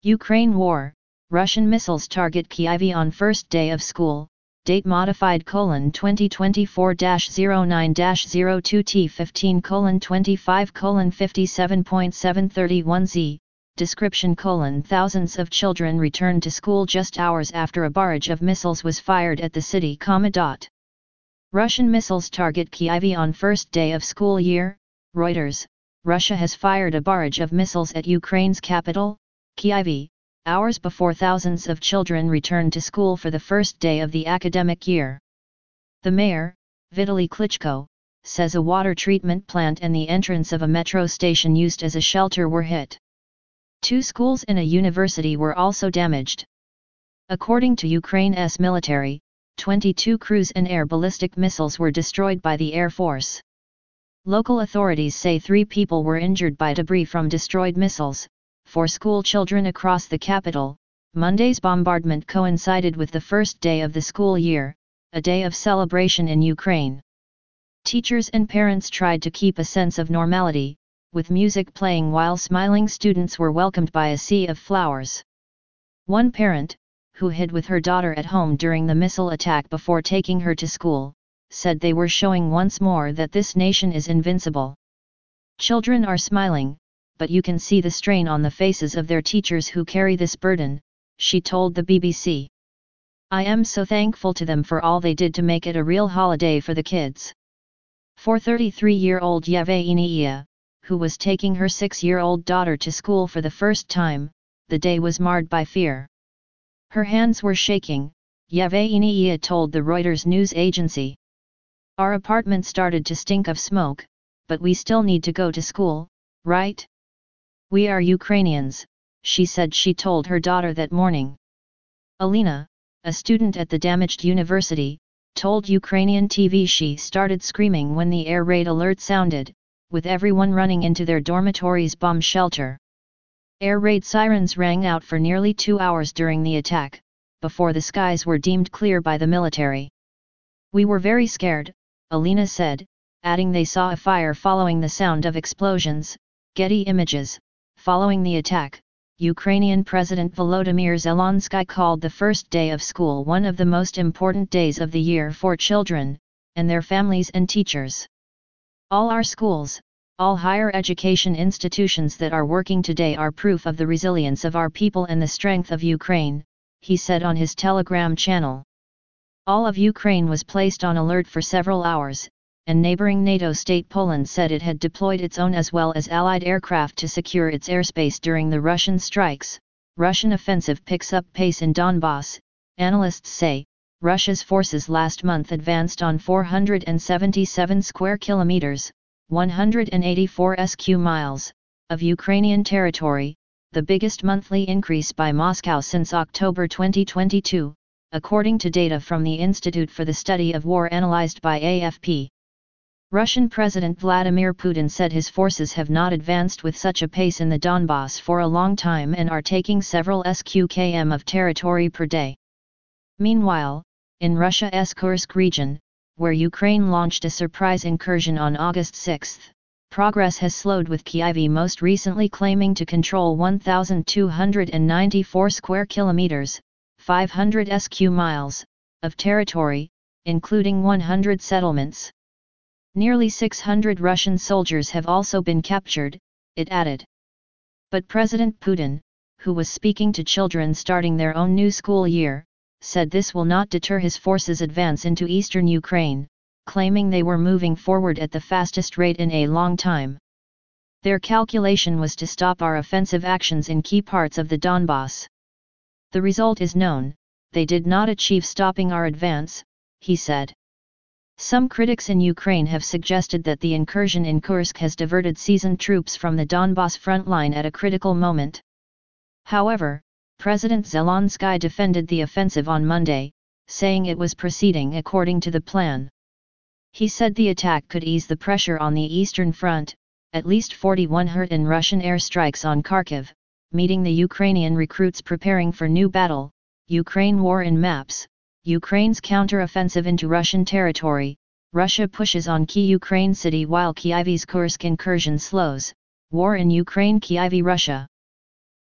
Ukraine war, Russian missiles target Kyiv on first day of school, date modified 2024-09-02T15:25:57.731Z, description: thousands of children returned to school just hours after a barrage of missiles was fired at the city. Russian missiles target Kyiv on first day of school year, Reuters. Russia has fired a barrage of missiles at Ukraine's capital, Kyiv, hours before thousands of children returned to school for the first day of the academic year. The mayor, Vitaly Klitschko, says a water treatment plant and the entrance of a metro station used as a shelter were hit. 2 schools and a university were also damaged. According to Ukraine's military, 22 cruise and air ballistic missiles were destroyed by the Air Force. Local authorities say 3 people were injured by debris from destroyed missiles. For school children across the capital, Monday's bombardment coincided with the first day of the school year, a day of celebration in Ukraine. Teachers and parents tried to keep a sense of normality, with music playing while smiling students were welcomed by a sea of flowers. One parent, who hid with her daughter at home during the missile attack before taking her to school, said they were showing once more that this nation is invincible. Children are smiling, but you can see the strain on the faces of their teachers who carry this burden, she told the BBC. I am so thankful to them for all they did to make it a real holiday for the kids. For 33-year-old Yevgenia, who was taking her 6-year-old daughter to school for the first time, the day was marred by fear. Her hands were shaking, Yevgenia told the Reuters news agency. Our apartment started to stink of smoke, but we still need to go to school, right? We are Ukrainians, she said she told her daughter that morning. Alina, a student at the damaged university, told Ukrainian TV she started screaming when the air raid alert sounded, with everyone running into their dormitory's bomb shelter. Air raid sirens rang out for nearly 2 hours during the attack, before the skies were deemed clear by the military. We were very scared, Alina said, adding they saw a fire following the sound of explosions. Getty Images. Following the attack, Ukrainian President Volodymyr Zelensky called the first day of school one of the most important days of the year for children, and their families and teachers. All our schools, all higher education institutions that are working today are proof of the resilience of our people and the strength of Ukraine, he said on his Telegram channel. All of Ukraine was placed on alert for several hours, and neighboring NATO state Poland said it had deployed its own as well as Allied aircraft to secure its airspace during the Russian strikes. Russian offensive picks up pace in Donbass, analysts say. Russia's forces last month advanced on 477 square kilometers, 184 sq miles, of Ukrainian territory, the biggest monthly increase by Moscow since October 2022, according to data from the Institute for the Study of War analyzed by AFP. Russian President Vladimir Putin said his forces have not advanced with such a pace in the Donbass for a long time and are taking several sq.km of territory per day. Meanwhile, in Russia's Kursk region, where Ukraine launched a surprise incursion on August 6, progress has slowed, with Kyiv most recently claiming to control 1,294 square kilometers, 500 sq miles, of territory, including 100 settlements. Nearly 600 Russian soldiers have also been captured, it added. But President Putin, who was speaking to children starting their own new school year, said this will not deter his forces' advance into eastern Ukraine, claiming they were moving forward at the fastest rate in a long time. Their calculation was to stop our offensive actions in key parts of the Donbass. The result is known, they did not achieve stopping our advance, he said. Some critics in Ukraine have suggested that the incursion in Kursk has diverted seasoned troops from the Donbass front line at a critical moment. However, President Zelensky defended the offensive on Monday, saying it was proceeding according to the plan. He said the attack could ease the pressure on the eastern front, at least 41 hurt in Russian airstrikes on Kharkiv, meeting the Ukrainian recruits preparing for new battle. Ukraine war in maps. Ukraine's counter-offensive into Russian territory, Russia pushes on key Ukraine city while Kyiv's Kursk incursion slows, war in Ukraine. Kyiv, Russia.